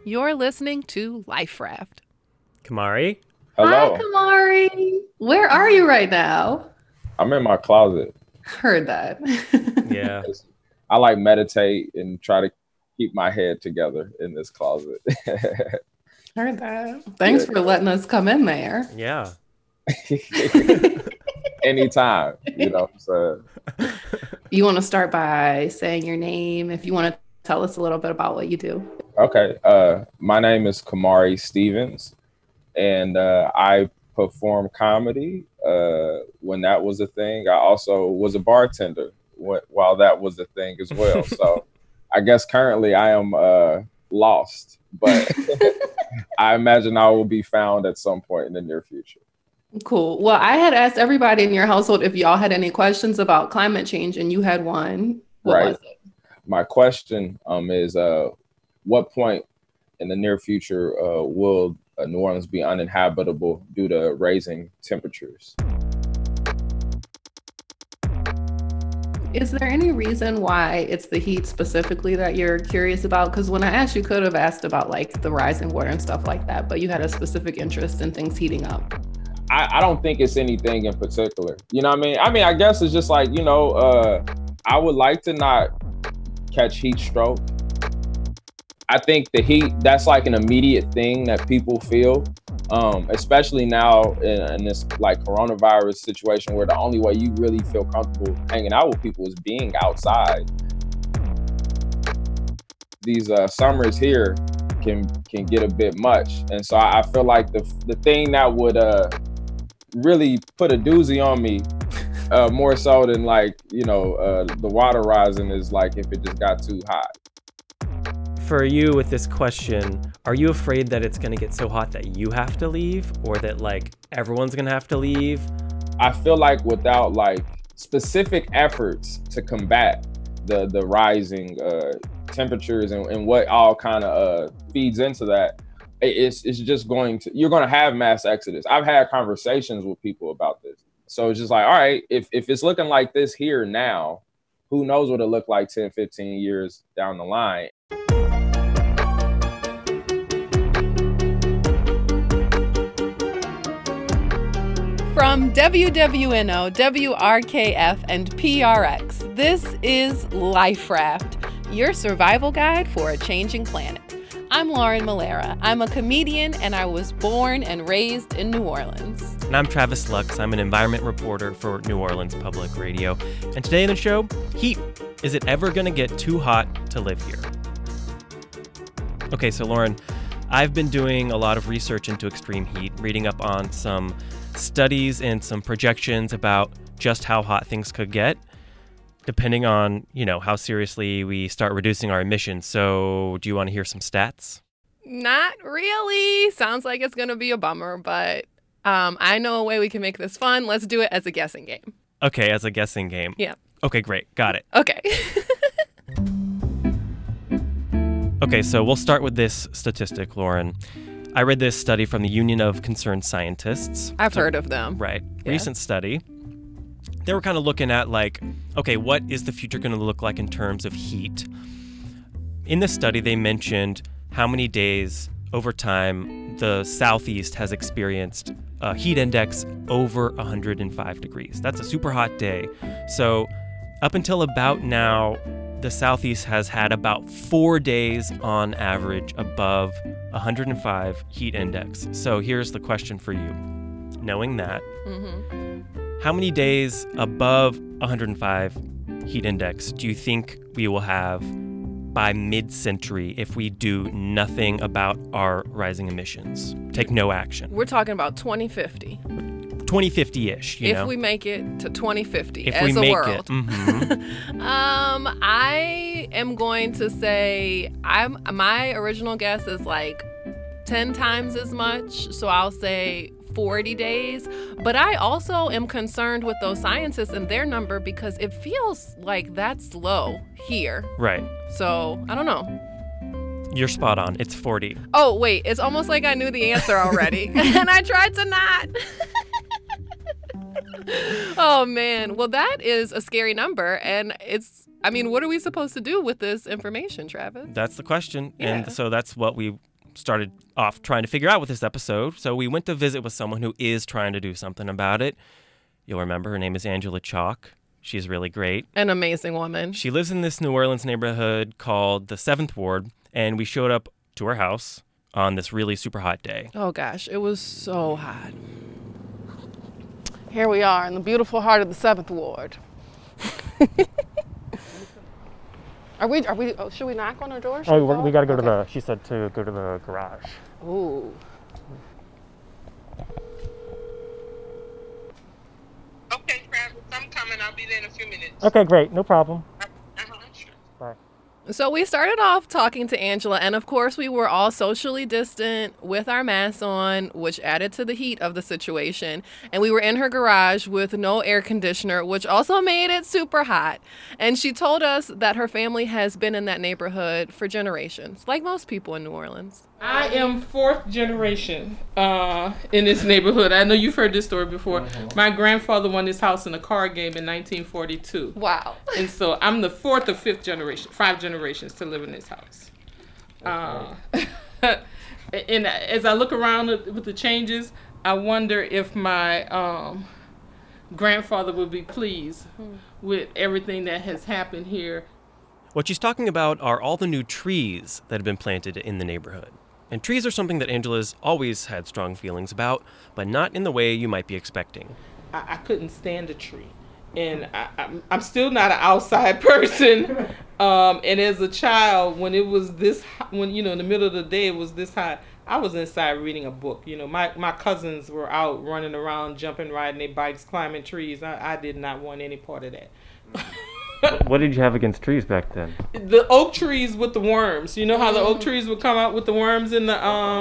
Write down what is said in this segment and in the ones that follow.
You're listening to Life Raft. Kamari? Hi, Hello. Kamari. Where are you right now? I'm in my closet. Heard that. Yeah. I like meditate and try to keep my head together in this closet. Heard that. Thanks for letting us come in there. Yeah. Anytime, you know. So You want to start by saying your name if you want to tell us a little bit about what you do? okay. My name is Kamari Stevens, and I perform comedy when that was a thing. I also was a bartender while that was a thing as well. So I guess currently I am lost, but I imagine I will be found at some point in the near future. Cool. Well, I had asked everybody in your household if y'all had any questions about climate change, and you had one. What Right. was it? My question is what point in the near future will New Orleans be uninhabitable due to raising temperatures? Is there any reason why it's the heat specifically that you're curious about? Because when I asked, you could have asked about like the rising water and stuff like that, but you had a specific interest in things heating up. I don't think it's anything in particular. You know what I mean? I guess it's just like, I would like to not catch heat stroke. I think the heat, that's like an immediate thing that people feel, especially now in this like coronavirus situation where the only way you really feel comfortable hanging out with people is being outside. These summers here can get a bit much. And so I feel like the thing that would really put a doozy on me more so than like, the water rising is like if it just got too hot. For you with this question, are you afraid that it's going to get so hot that you have to leave or that like everyone's going to have to leave? I feel like without like specific efforts to combat the rising temperatures and what all kind of feeds into that, it's just you're going to have mass exodus. I've had conversations with people about this. So it's just like, all right, if it's looking like this here now, who knows what it looked like 10, 15 years down the line. From WWNO, WRKF, and PRX, this is Life Raft, your survival guide for a changing planet. I'm Lauren Malera. I'm a comedian, and I was born and raised in New Orleans. And I'm Travis Lux. I'm an environment reporter for New Orleans Public Radio. And today in the show, heat. Is it ever going to get too hot to live here? Okay, so Lauren, I've been doing a lot of research into extreme heat, reading up on some studies and some projections about just how hot things could get, depending on, how seriously we start reducing our emissions. So do you want to hear some stats? Not really. Sounds like it's going to be a bummer, but I know a way we can make this fun. Let's do it as a guessing game. Okay, as a guessing game. Yeah. Okay, great. Got it. Okay. Okay, so we'll start with this statistic, Lauren. I read this study from the Union of Concerned Scientists. I've heard of them. Right. Yeah. Recent study. They were kind of looking at like, okay, what is the future going to look like in terms of heat? In this study, they mentioned how many days over time the Southeast has experienced a heat index over 105 degrees. That's a super hot day. So up until about now, the Southeast has had about 4 days on average above 105 heat index. So here's the question for you. Knowing that, how many days above 105 heat index do you think we will have by mid-century if we do nothing about our rising emissions? Take no action. We're talking about 2050. 2050-ish, if we make it to 2050 if as we a make world. It. I am going to say my original guess is like 10 times as much. So I'll say 40 days. But I also am concerned with those scientists and their number because it feels like that's low here. Right. So I don't know. You're spot on. It's 40. Oh, wait. It's almost like I knew the answer already. And I tried to not. Oh, man. Well, that is a scary number. And what are we supposed to do with this information, Travis? That's the question. Yeah. And so that's what we started off trying to figure out with this episode, so we went to visit with someone who is trying to do something about it. You'll remember her name is Angela Chalk. She's really great. An amazing woman. She lives in this New Orleans neighborhood called the 7th Ward, and we showed up to her house on this really super hot day. Oh gosh, it was so hot. Here we are in the beautiful heart of the 7th Ward. Should we knock on her door? We got to go to she said to go to the garage. Ooh. Okay, Travis, I'm coming. I'll be there in a few minutes. Okay, great. No problem. Sure. Bye. So we started off talking to Angela, and of course we were all socially distant with our masks on, which added to the heat of the situation. And we were in her garage with no air conditioner, which also made it super hot. And she told us that her family has been in that neighborhood for generations, like most people in New Orleans. I am 4th generation in this neighborhood. I know you've heard this story before. My grandfather won this house in a card game in 1942. Wow. And so I'm the 4th or 5th generation, 5 generations to live in this house. And as I look around with the changes, I wonder if my grandfather would be pleased with everything that has happened here. What she's talking about are all the new trees that have been planted in the neighborhood. And trees are something that Angela's always had strong feelings about, but not in the way you might be expecting. I couldn't stand a tree. And I'm still not an outside person. And as a child, when it was this, in the middle of the day it was this hot, I was inside reading a book. My cousins were out running around, jumping, riding their bikes, climbing trees. I did not want any part of that. What did you have against trees back then? The oak trees with the worms. You know how the oak trees would come out with the worms in the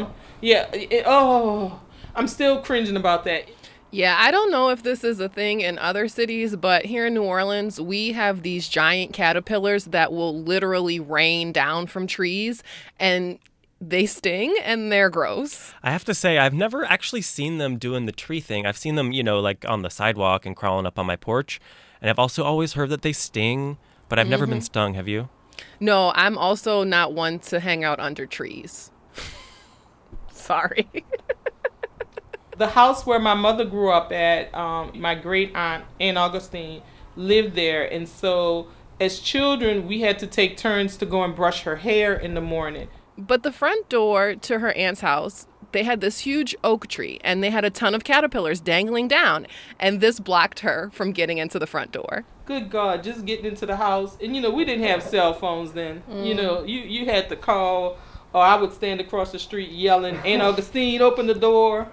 I'm still cringing about that. Yeah, I don't know if this is a thing in other cities, but here in New Orleans, we have these giant caterpillars that will literally rain down from trees, and they sting and they're gross. I have to say, I've never actually seen them doing the tree thing. I've seen them, like on the sidewalk and crawling up on my porch. And I've also always heard that they sting, but I've never been stung. Have you? No, I'm also not one to hang out under trees. Sorry. The house where my mother grew up at, my great aunt, Aunt Augustine, lived there. And so as children, we had to take turns to go and brush her hair in the morning. But the front door to her aunt's house, they had this huge oak tree, and they had a ton of caterpillars dangling down, and this blocked her from getting into the front door. Good God, just getting into the house. And, we didn't have cell phones then. You had to call, or I would stand across the street yelling, Aunt Augustine, open the door,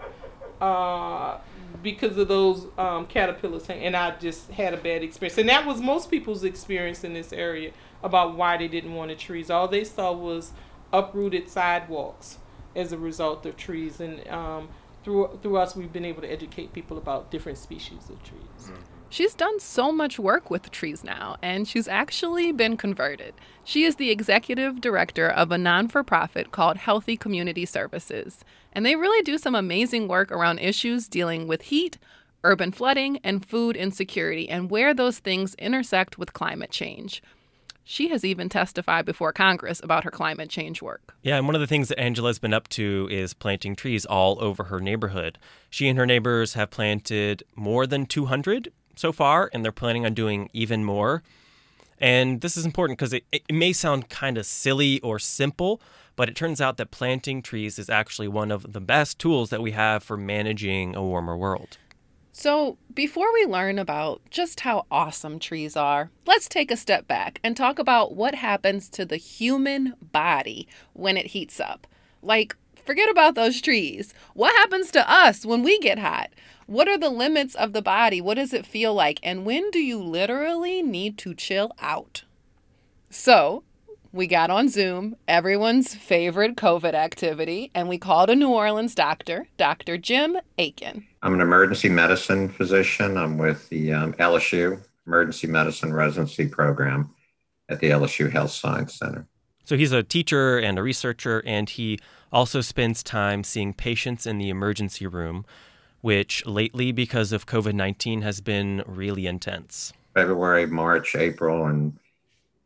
because of those caterpillars. And I just had a bad experience. And that was most people's experience in this area about why they didn't want the trees. All they saw was uprooted sidewalks as a result of trees, and through us we've been able to educate people about different species of trees. She's done so much work with trees now, and she's actually been converted. She is the executive director of a non-for-profit called Healthy Community Services, and they really do some amazing work around issues dealing with heat, urban flooding, and food insecurity, and where those things intersect with climate change. She has even testified before Congress about her climate change work. Yeah, and one of the things that Angela's been up to is planting trees all over her neighborhood. She and her neighbors have planted more than 200 so far, and they're planning on doing even more. And this is important because it may sound kind of silly or simple, but it turns out that planting trees is actually one of the best tools that we have for managing a warmer world. So before we learn about just how awesome trees are, let's take a step back and talk about what happens to the human body when it heats up. Like, forget about those trees. What happens to us when we get hot? What are the limits of the body? What does it feel like? And when do you literally need to chill out? So we got on Zoom, everyone's favorite COVID activity, and we called a New Orleans doctor, Dr. Jim Aiken. I'm an emergency medicine physician. I'm with the LSU Emergency Medicine Residency Program at the LSU Health Science Center. So he's a teacher and a researcher, and he also spends time seeing patients in the emergency room, which lately, because of COVID-19, has been really intense. February, March, April, and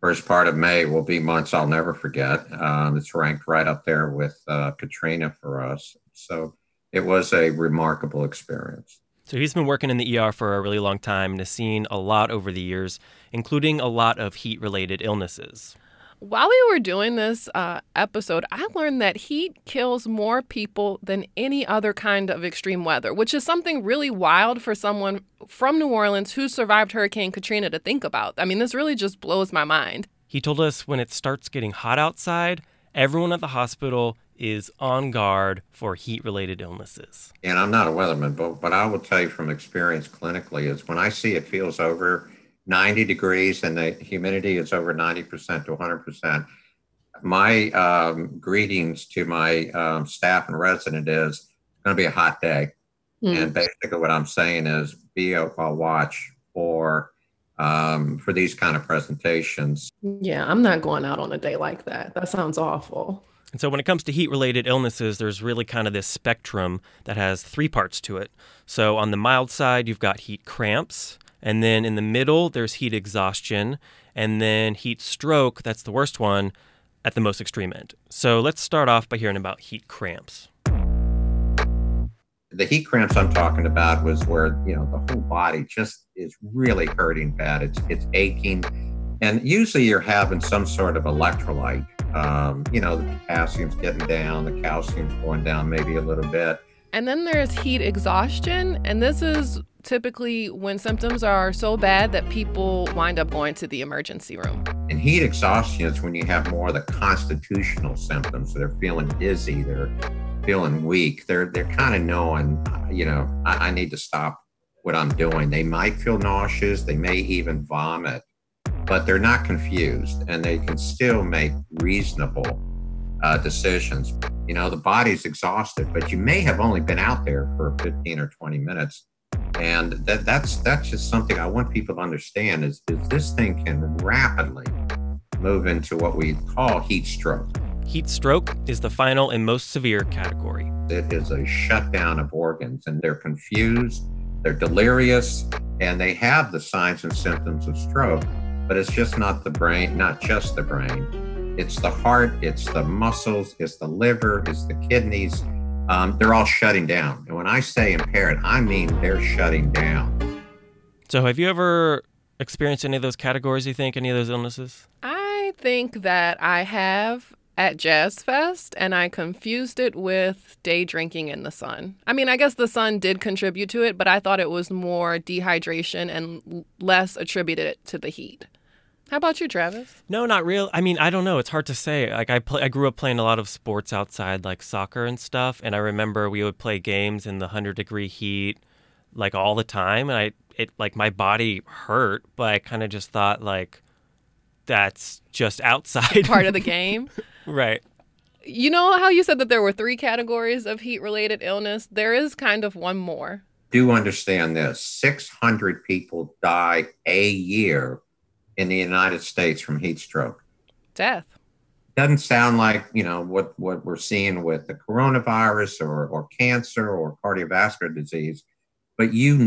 First part of May will be months I'll never forget. It's ranked right up there with Katrina for us. So it was a remarkable experience. So he's been working in the ER for a really long time and has seen a lot over the years, including a lot of heat-related illnesses. While we were doing this episode, I learned that heat kills more people than any other kind of extreme weather, which is something really wild for someone from New Orleans who survived Hurricane Katrina to think about. I mean, this really just blows my mind. He told us when it starts getting hot outside, everyone at the hospital is on guard for heat-related illnesses. And I'm not a weatherman, but what I will tell you from experience clinically is when I see it feels over 90 degrees and the humidity is over 90% to 100%, my greetings to my staff and resident is it's going to be a hot day. And basically what I'm saying is be a watch for these kind of presentations. Yeah, I'm not going out on a day like that. That sounds awful. And so when it comes to heat-related illnesses, there's really kind of this spectrum that has three parts to it. So on the mild side, you've got heat cramps. And then in the middle, there's heat exhaustion. And then heat stroke, that's the worst one, at the most extreme end. So let's start off by hearing about heat cramps. The heat cramps I'm talking about was where, the whole body just is really hurting bad. It's aching. And usually you're having some sort of electrolyte. The potassium's getting down, the calcium's going down maybe a little bit. And then there's heat exhaustion. And this is typically when symptoms are so bad that people wind up going to the emergency room. And heat exhaustion is when you have more of the constitutional symptoms. So they're feeling dizzy, they're feeling weak. They're kind of knowing, I need to stop what I'm doing. They might feel nauseous. They may even vomit, but they're not confused and they can still make reasonable decisions. The body's exhausted, but you may have only been out there for 15 or 20 minutes. And that's just something I want people to understand is this thing can rapidly move into what we call heat stroke. Heat stroke is the final and most severe category. It is a shutdown of organs, and they're confused, they're delirious, and they have the signs and symptoms of stroke, but it's just not the brain, not just the brain. It's the heart, it's the muscles, it's the liver, it's the kidneys. They're all shutting down. And when I say impaired, I mean they're shutting down. So have you ever experienced any of those categories, you think, any of those illnesses? I think that I have at Jazz Fest, and I confused it with day drinking in the sun. I mean, I guess the sun did contribute to it, but I thought it was more dehydration and less attributed to the heat. How about you, Travis? No, not real. I mean, I don't know. It's hard to say. Like I grew up playing a lot of sports outside, like soccer and stuff. And I remember we would play games in the 100-degree heat, like all the time. And my body hurt, but I kind of just thought like, that's just outside. Part of the game. Right. You know how you said that there were 3 categories of heat-related illness? There is kind of one more. Do understand this. 600 people die a year in the United States from heat stroke. Death. Doesn't sound like, what we're seeing with the coronavirus or cancer or cardiovascular disease, but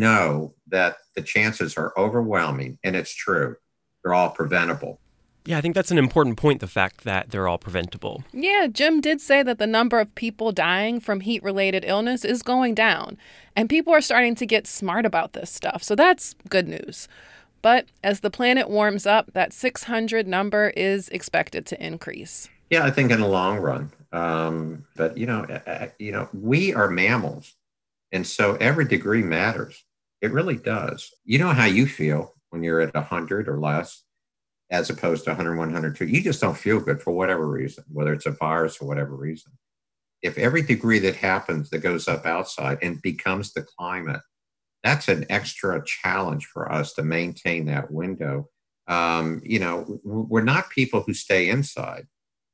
that the chances are overwhelming, and it's true. They're all preventable. Yeah, I think that's an important point, the fact that they're all preventable. Yeah, Jim did say that the number of people dying from heat-related illness is going down, and people are starting to get smart about this stuff, so that's good news. But as the planet warms up, that 600 number is expected to increase. Yeah, I think in the long run. But, we are mammals, and so every degree matters. It really does. You know how you feel when you're at 100 or less, as opposed to 100, 102. You just don't feel good for whatever reason, whether it's a virus or whatever reason. If every degree that happens that goes up outside and becomes the climate, that's an extra challenge for us to maintain that window. We're not people who stay inside.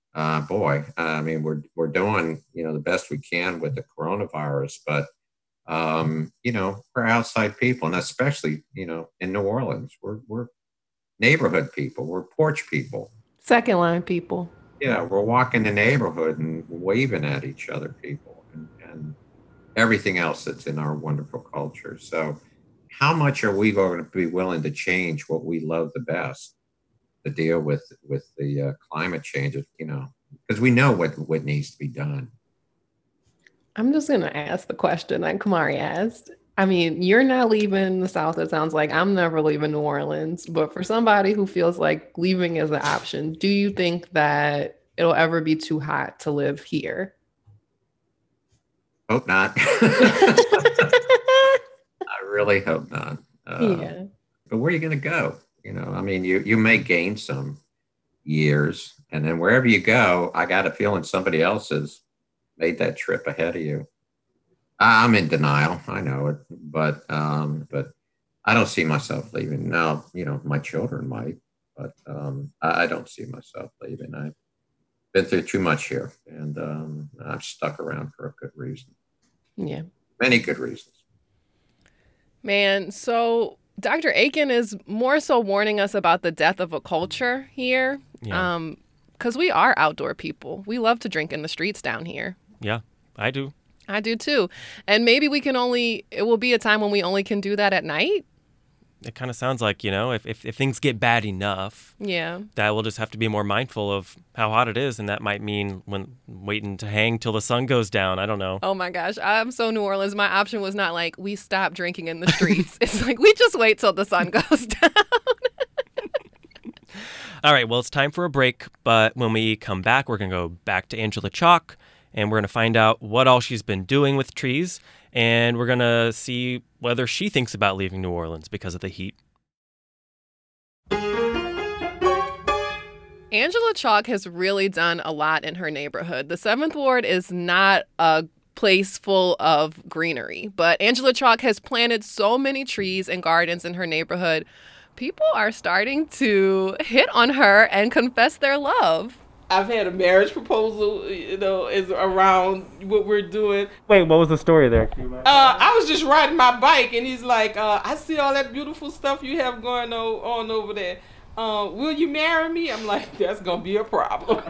We're doing, the best we can with the coronavirus, but, we're outside people, and especially, in New Orleans, we're neighborhood people, we're porch people. Second line people. Yeah, we're walking the neighborhood and waving at each other people and everything else that's in our wonderful culture. So how much are we going to be willing to change what we love the best to deal with the climate change, because we know what needs to be done. I'm just going to ask the question that Kamari asked. I mean, you're not leaving the South. It sounds like I'm never leaving New Orleans. But for somebody who feels like leaving is an option, do you think that it'll ever be too hot to live here? Hope not. I really hope not. Yeah. But where are you going to go? I mean, you may gain some years, and then wherever you go, I got a feeling somebody else has made that trip ahead of you. I'm in denial. I know it, but I don't see myself leaving. Now, my children might, but I don't see myself leaving. I've been through too much here, and I'm stuck around for a good reason. Yeah. Many good reasons. Man, so Dr. Aiken is more so warning us about the death of a culture here. Yeah. Because we are outdoor people. We love to drink in the streets down here. Yeah, I do. I do too. And maybe it will be a time when we only can do that at night. It kind of sounds like, if things get bad enough, Yeah. that we'll just have to be more mindful of how hot it is. And that might mean waiting to hang till the sun goes down. I don't know. Oh my gosh. I'm so New Orleans. My option was not like we stop drinking in the streets. It's like we just wait till the sun goes down. All right, well, it's time for a break. But when we come back, we're going to go back to Angela Chalk, and we're going to find out what all she's been doing with trees. And we're going to see whether she thinks about leaving New Orleans because of the heat. Angela Chalk has really done a lot in her neighborhood. The 7th Ward is not a place full of greenery, but Angela Chalk has planted so many trees and gardens in her neighborhood. People are starting to hit on her and confess their love. I've had a marriage proposal, is around what we're doing. Wait, what was the story there? I was just riding my bike, and he's like, I see all that beautiful stuff you have going on over there. Will you marry me? I'm like, that's going to be a problem.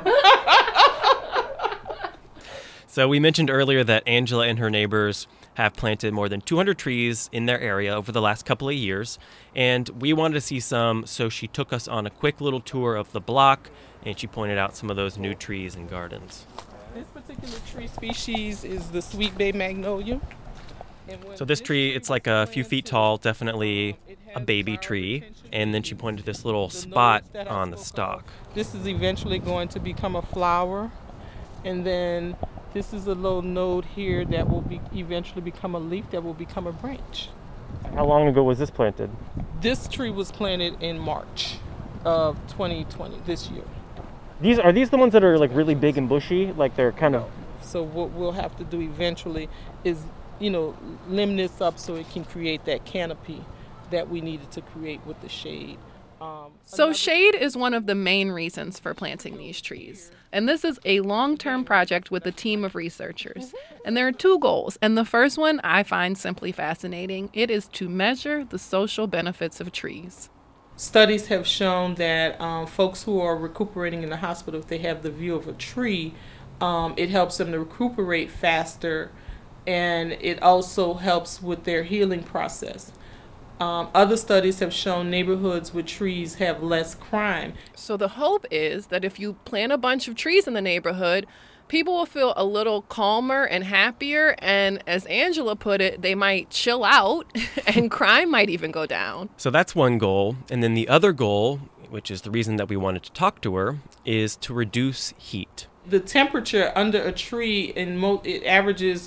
So we mentioned earlier that Angela and her neighbors have planted more than 200 trees in their area over the last couple of years. And we wanted to see some, so she took us on a quick little tour of the block, and she pointed out some of those new trees and gardens. This particular tree species is the Sweet Bay Magnolia. So this tree, it's like a few feet tall, definitely a baby tree. And then she pointed to this little spot on the stalk. This is eventually going to become a flower. And then this is a little node here that will eventually become a leaf that will become a branch. How long ago was this planted? This tree was planted in March of 2020, this year. Are these the ones that are like really big and bushy? Like they're kind of... So what we'll have to do eventually is, limb this up so it can create that canopy that we needed to create with the shade. So shade is one of the main reasons for planting these trees. And this is a long-term project with a team of researchers. And there are 2 goals. And the first one I find simply fascinating. It is to measure the social benefits of trees. Studies have shown that folks who are recuperating in the hospital, if they have the view of a tree, it helps them to recuperate faster, and it also helps with their healing process. Other studies have shown neighborhoods with trees have less crime. So the hope is that if you plant a bunch of trees in the neighborhood, people will feel a little calmer and happier. And as Angela put it, they might chill out and crime might even go down. So that's one goal. And then the other goal, which is the reason that we wanted to talk to her, is to reduce heat. The temperature under a tree, it averages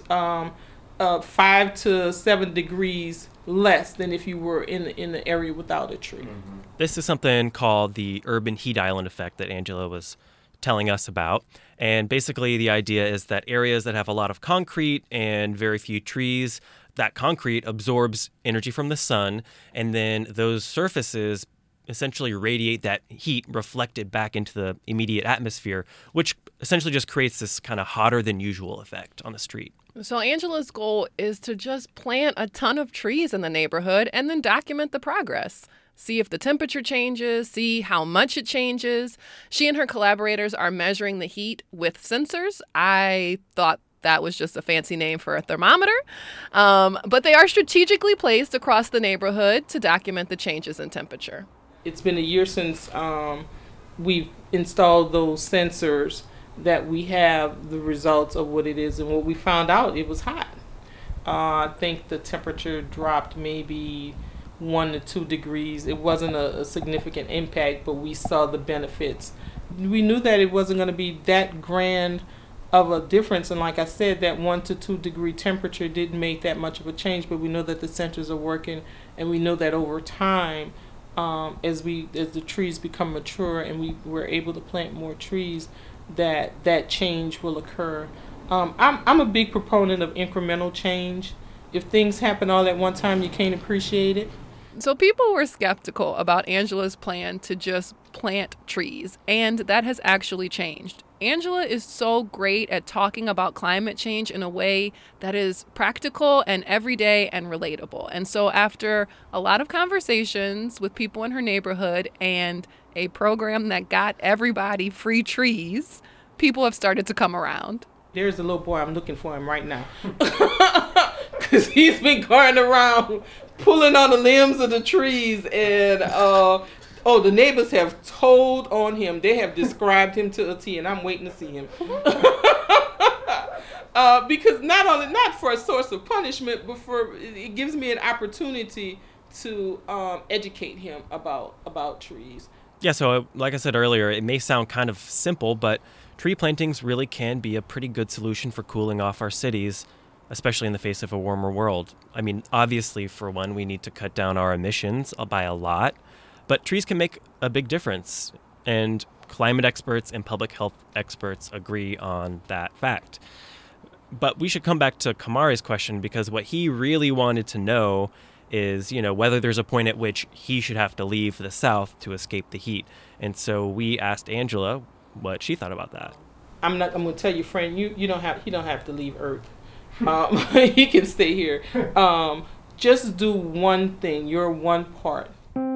5 to 7 degrees less than if you were in the area without a tree. Mm-hmm. This is something called the urban heat island effect that Angela was telling us about. And basically the idea is that areas that have a lot of concrete and very few trees, that concrete absorbs energy from the sun, and then those surfaces essentially radiate that heat reflected back into the immediate atmosphere, which essentially just creates this kind of hotter than usual effect on the street. So Angela's goal is to just plant a ton of trees in the neighborhood and then document the progress. See if the temperature changes, see how much it changes. She and her collaborators are measuring the heat with sensors. I thought that was just a fancy name for a thermometer. But they are strategically placed across the neighborhood to document the changes in temperature. it's been a year since we've installed those sensors, that we have the results of what it is. And what we found out, it was hot. I think the temperature dropped maybe 1 to 2 degrees. It wasn't a significant impact, but we saw the benefits. We knew that it wasn't going to be that grand of a difference, and like I said, that 1 to 2 degree temperature didn't make that much of a change, but we know that the sensors are working, and we know that over time, as the trees become mature and we're able to plant more trees, that change will occur. I'm a big proponent of incremental change. If things happen all at one time, you can't appreciate it. So people were skeptical about Angela's plan to just plant trees, and that has actually changed. Angela is so great at talking about climate change in a way that is practical and everyday and relatable. And so after a lot of conversations with people in her neighborhood and a program that got everybody free trees, people have started to come around. There's a little boy, I'm looking for him right now. Because he's been going around pulling on the limbs of the trees, and the neighbors have told on him. They have described him to a T, and I'm waiting to see him. Because not for a source of punishment, but it gives me an opportunity to educate him about trees. Yeah, so like I said earlier, it may sound kind of simple, but tree plantings really can be a pretty good solution for cooling off our cities, especially in the face of a warmer world. I mean, obviously, for one, we need to cut down our emissions by a lot, but trees can make a big difference, and climate experts and public health experts agree on that fact. But we should come back to Kamari's question, because what he really wanted to know is, whether there's a point at which he should have to leave the South to escape the heat. And so we asked Angela what she thought about that. I'm going to tell you, friend, he don't have to leave Earth. He can stay here. Just do one thing, your one part.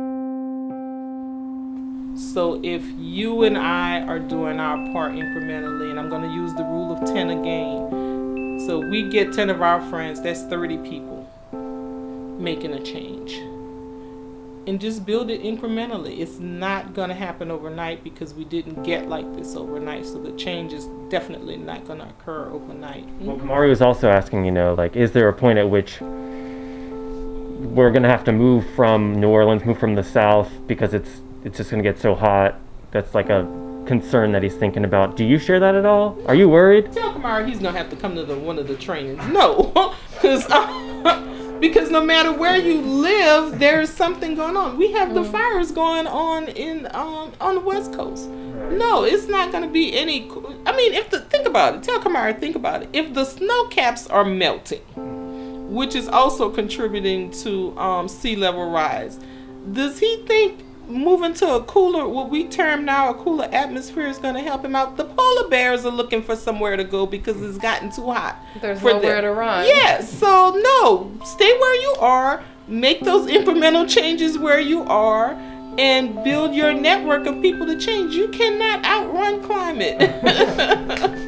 So if you and I are doing our part incrementally, and I'm going to use the rule of 10 again. So we get 10 of our friends, that's 30 people making a change. And just build it incrementally. It's not going to happen overnight, because we didn't get like this overnight. So the change is definitely not going to occur overnight. Well, Kamari was also asking, is there a point at which we're going to have to move from New Orleans, move from the South, because it's just going to get so hot? That's like a concern that he's thinking about. Do you share that at all? Are you worried? Tell Kamari he's going to have to come to one of the trainings. No, because no matter where you live, there's something going on. We have the fires going on on the West Coast. No, it's not going to be any. I mean, think about it. Tell Kamari, think about it. If the snow caps are melting, which is also contributing to sea level rise, does he think moving to a cooler, what we term now a cooler atmosphere, is going to help him out? The polar bears are looking for somewhere to go because it's gotten too hot. There's nowhere to run. Yes, so no, stay where you are, make those incremental changes where you are, and build your network of people to change. You cannot outrun climate.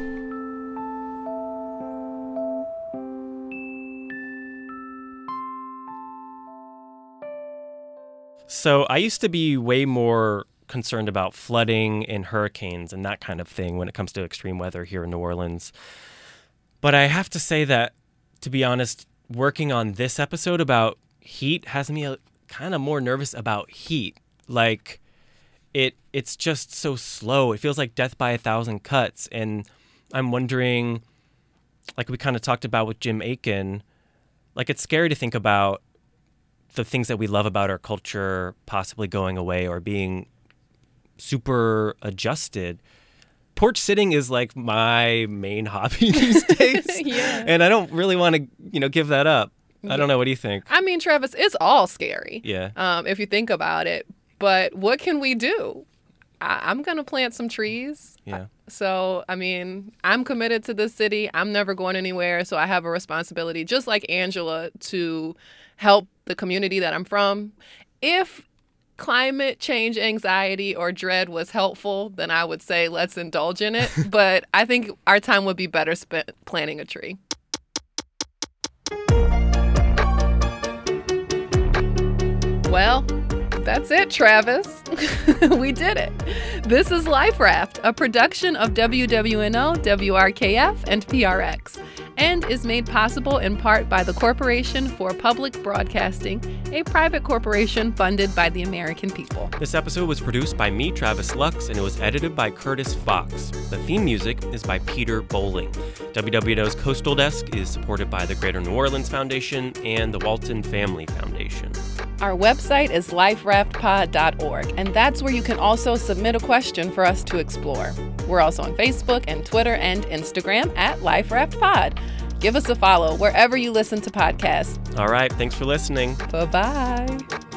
So I used to be way more concerned about flooding and hurricanes and that kind of thing when it comes to extreme weather here in New Orleans. But I have to say that, to be honest, working on this episode about heat has me kind of more nervous about heat. Like, it's just so slow. It feels like death by 1,000 cuts. And I'm wondering, like we kind of talked about with Jim Aiken, like it's scary to think about the things that we love about our culture possibly going away or being super adjusted. Porch sitting is like my main hobby these days. Yeah. And I don't really want to, give that up. I don't know. What do you think? I mean, Travis, it's all scary. Yeah. If you think about it. But what can we do? I'm going to plant some trees. Yeah. So, I mean, I'm committed to this city. I'm never going anywhere. So I have a responsibility, just like Angela, to help the community that I'm from. If climate change anxiety or dread was helpful, then I would say let's indulge in it. But I think our time would be better spent planting a tree. Well, That's it, Travis. We did it. This is Life Raft, a production of WWNO, WRKF, and PRX, and is made possible in part by the Corporation for Public Broadcasting, a private corporation funded by the American people. This episode was produced by me, Travis Lux, and it was edited by Curtis Fox. The theme music is by Peter Bowling. WWNO's Coastal Desk is supported by the Greater New Orleans Foundation and the Walton Family Foundation. Our website is liferaftpod.org, and that's where you can also submit a question for us to explore. We're also on Facebook and Twitter and Instagram at LifeRaftPod. Give us a follow wherever you listen to podcasts. All right, thanks for listening. Bye-bye.